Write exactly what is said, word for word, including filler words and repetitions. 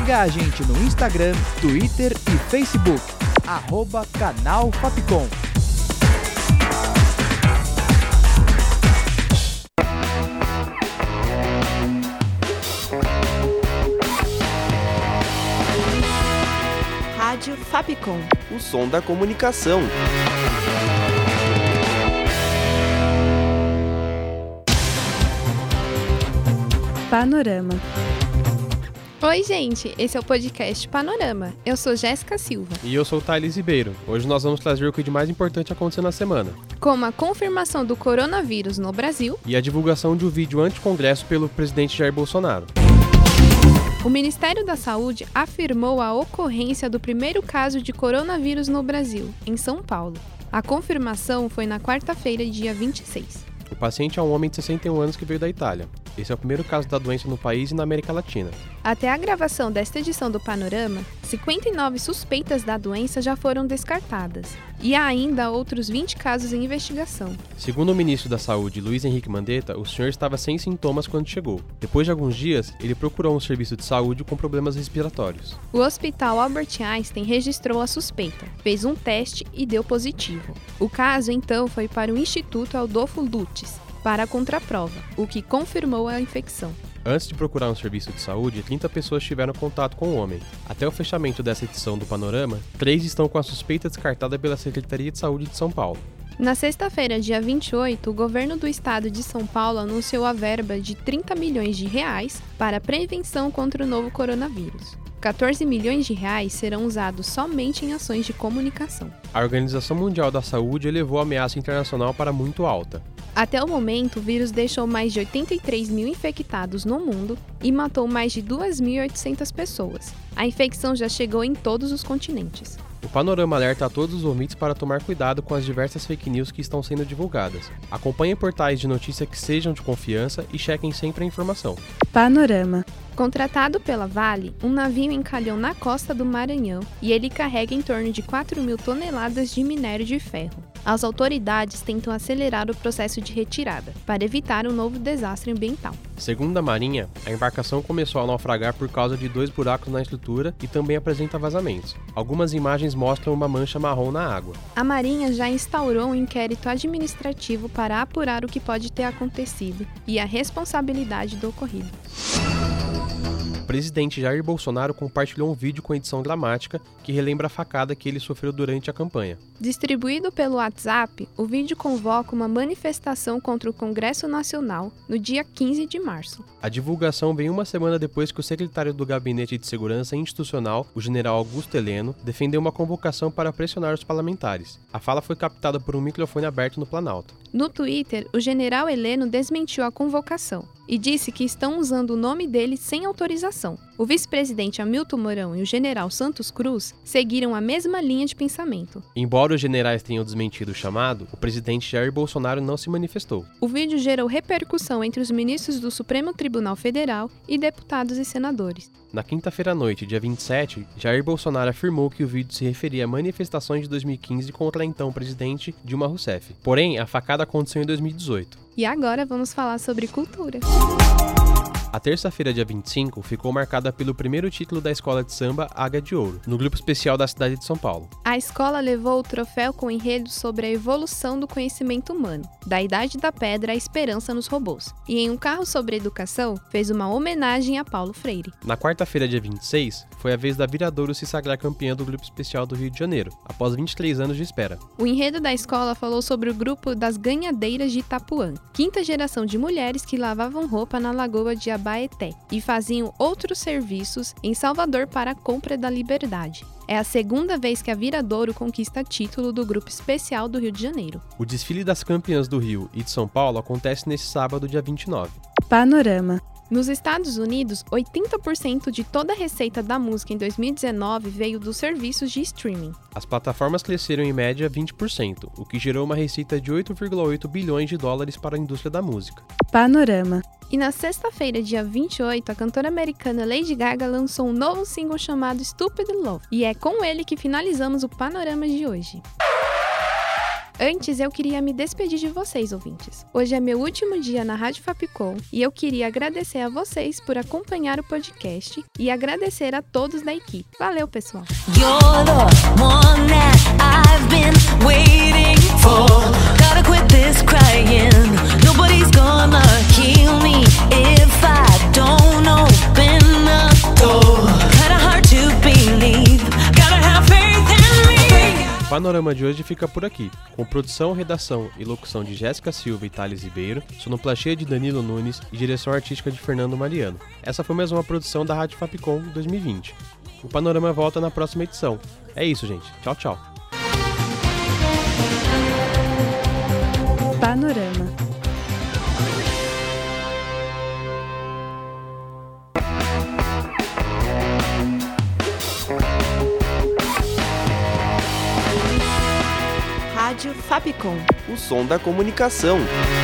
Siga a gente no Instagram, Twitter e Facebook, arroba Canal Fapcom. Rádio Fapcom. O som da comunicação. Panorama. Oi, gente, esse é o podcast Panorama. Eu sou Jéssica Silva. E eu sou o Thales Ribeiro. Hoje nós vamos trazer o que de mais importante aconteceu na semana. Como a confirmação do coronavírus no Brasil e a divulgação de um vídeo anticongresso pelo presidente Jair Bolsonaro. O Ministério da Saúde afirmou a ocorrência do primeiro caso de coronavírus no Brasil, em São Paulo. A confirmação foi na quarta-feira, dia vinte e seis. O paciente é um homem de sessenta e um anos que veio da Itália. Esse é o primeiro caso da doença no país e na América Latina. Até a gravação desta edição do Panorama, cinquenta e nove suspeitas da doença já foram descartadas. E há ainda outros vinte casos em investigação. Segundo o ministro da Saúde, Luiz Henrique Mandetta, o senhor estava sem sintomas quando chegou. Depois de alguns dias, ele procurou um serviço de saúde com problemas respiratórios. O Hospital Albert Einstein registrou a suspeita, fez um teste e deu positivo. O caso, então, foi para o Instituto Adolfo Lutz, para a contraprova, o que confirmou a infecção. Antes de procurar um serviço de saúde, trinta pessoas tiveram contato com o homem. Até o fechamento dessa edição do Panorama, três estão com a suspeita descartada pela Secretaria de Saúde de São Paulo. Na sexta-feira, dia vinte e oito, o governo do estado de São Paulo anunciou a verba de trinta milhões de reais para a prevenção contra o novo coronavírus. quatorze milhões de reais serão usados somente em ações de comunicação. A Organização Mundial da Saúde elevou a ameaça internacional para muito alta. Até o momento, o vírus deixou mais de oitenta e três mil infectados no mundo e matou mais de duas mil e oitocentas pessoas. A infecção já chegou em todos os continentes. O Panorama alerta a todos os ouvintes para tomar cuidado com as diversas fake news que estão sendo divulgadas. Acompanhem portais de notícia que sejam de confiança e chequem sempre a informação. Panorama. Contratado pela Vale, um navio encalhou na costa do Maranhão e ele carrega em torno de quatro mil toneladas de minério de ferro. As autoridades tentam acelerar o processo de retirada, para evitar um novo desastre ambiental. Segundo a Marinha, a embarcação começou a naufragar por causa de dois buracos na estrutura e também apresenta vazamentos. Algumas imagens mostram uma mancha marrom na água. A Marinha já instaurou um inquérito administrativo para apurar o que pode ter acontecido e a responsabilidade do ocorrido. O presidente Jair Bolsonaro compartilhou um vídeo com edição dramática que relembra a facada que ele sofreu durante a campanha. Distribuído pelo WhatsApp, o vídeo convoca uma manifestação contra o Congresso Nacional no dia quinze de março. A divulgação vem uma semana depois que o secretário do Gabinete de Segurança Institucional, o general Augusto Heleno, defendeu uma convocação para pressionar os parlamentares. A fala foi captada por um microfone aberto no Planalto. No Twitter, o general Heleno desmentiu a convocação e disse que estão usando o nome dele sem autorização. O vice-presidente Hamilton Mourão e o general Santos Cruz seguiram a mesma linha de pensamento. Embora os generais tenham desmentido o chamado, o presidente Jair Bolsonaro não se manifestou. O vídeo gerou repercussão entre os ministros do Supremo Tribunal Federal e deputados e senadores. Na quinta-feira à noite, dia vinte e sete, Jair Bolsonaro afirmou que o vídeo se referia a manifestações de dois mil e quinze contra a então presidente Dilma Rousseff. Porém, a facada aconteceu em dois mil e dezoito. E agora vamos falar sobre cultura. A terça-feira, dia vinte e cinco, ficou marcada pelo primeiro título da escola de samba Águia de Ouro, no grupo especial da cidade de São Paulo. A escola levou o troféu com enredo sobre a evolução do conhecimento humano, da Idade da Pedra à esperança nos robôs. E em um carro sobre educação, fez uma homenagem a Paulo Freire. Na quarta-feira, dia vinte e seis, foi a vez da Viradouro se sagrar campeã do grupo especial do Rio de Janeiro, após vinte e três anos de espera. O enredo da escola falou sobre o grupo das Ganhadeiras de Itapuã, quinta geração de mulheres que lavavam roupa na lagoa de Abaeté e faziam outros serviços em Salvador para a compra da liberdade. É a segunda vez que a Viradouro conquista título do grupo especial do Rio de Janeiro. O desfile das campeãs do Rio e de São Paulo acontece nesse sábado, dia vinte e nove. Panorama. Nos Estados Unidos, oitenta por cento de toda a receita da música em dois mil e dezenove veio dos serviços de streaming. As plataformas cresceram em média vinte por cento, o que gerou uma receita de oito vírgula oito bilhões de dólares para a indústria da música. Panorama. E na sexta-feira, dia vinte e oito, a cantora americana Lady Gaga lançou um novo single chamado Stupid Love. E é com ele que finalizamos o Panorama de hoje. Antes, eu queria me despedir de vocês, ouvintes. Hoje é meu último dia na Rádio Fapcom e eu queria agradecer a vocês por acompanhar o podcast e agradecer a todos da equipe. Valeu, pessoal! You're the one that I've been waiting for. Gotta quit this crying. Nobody's gonna kill me if I don't open the door. Kinda hard to believe. Gotta have faith in me. O Panorama de hoje fica por aqui, com produção, redação e locução de Jéssica Silva e Thales Ribeiro, sonoplastia de Danilo Nunes e direção artística de Fernando Mariano. Essa foi mais uma produção da Rádio Fapcom dois mil e vinte. O Panorama volta na próxima edição. É isso, gente. Tchau, tchau. Panorama. Rádio Fapcom. O som da comunicação.